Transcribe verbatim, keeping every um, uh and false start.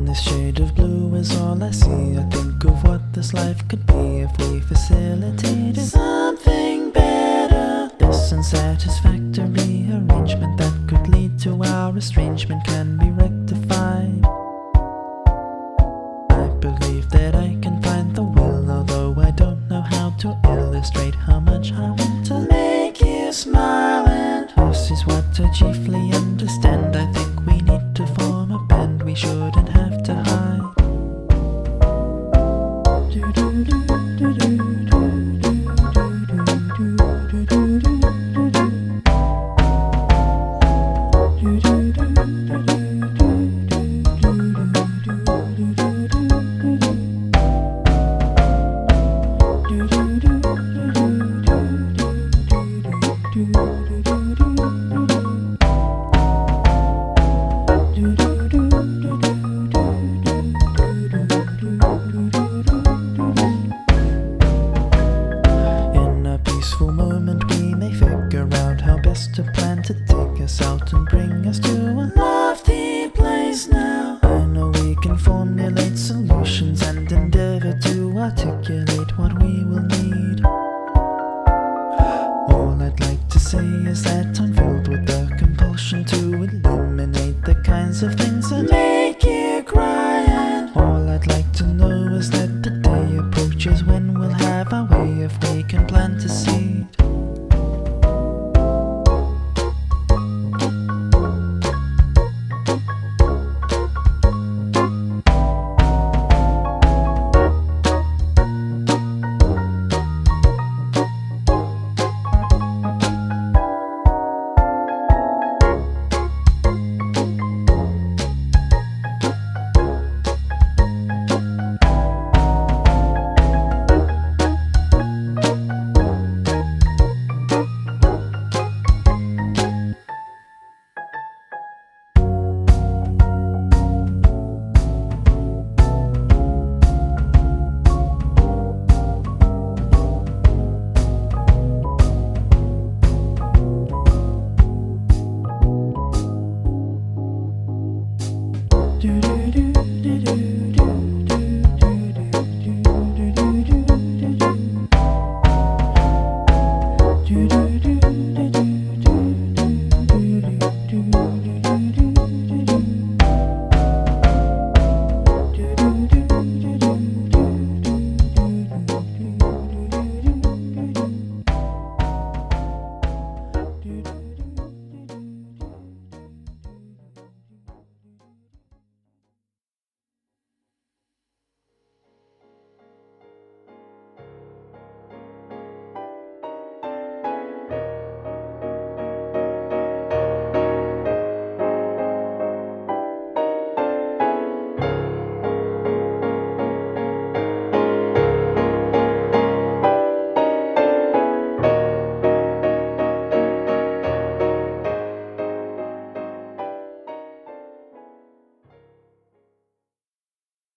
this shade of blue is all I see. I think of what this life could be if we facilitated something better. This unsatisfactory arrangement that could lead to our estrangement can be rectified. I believe that I can find the will, although I don't know how to illustrate how much I want to make you smile. And this is what I chiefly understand. I think we need to form a band, we shouldn't have to hide. To plan to take us out and bring us to a lofty place now. I know we can formulate solutions and endeavor to articulate what we will need. All I'd like to say is that I'm filled with the compulsion to eliminate the kinds of things that make you cry. And all I'd like to know is that the day approaches when we'll have our way, if we can plan to see